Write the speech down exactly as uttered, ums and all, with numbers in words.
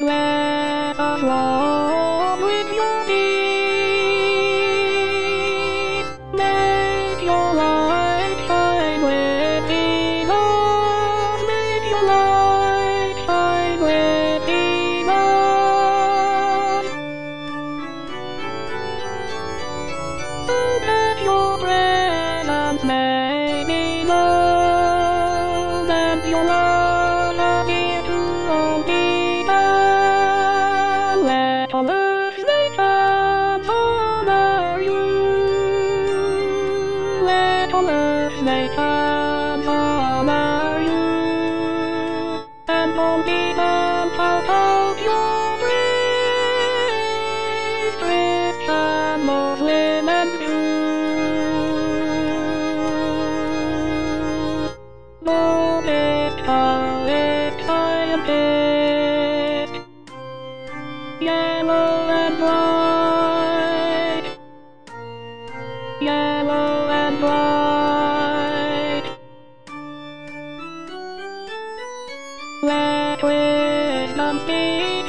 Let us walk with your peace. Make your light shine within us. Make your light shine within us. So that your presence may be known, and your love appear to all people. Let all earth's nations honor you. Let all earth's nations honor you. And all people shout out your praise, Christian, Muslim, and Jew. Knowledge, scientist, yellow and bright, yellow and bright. Let wisdom speak.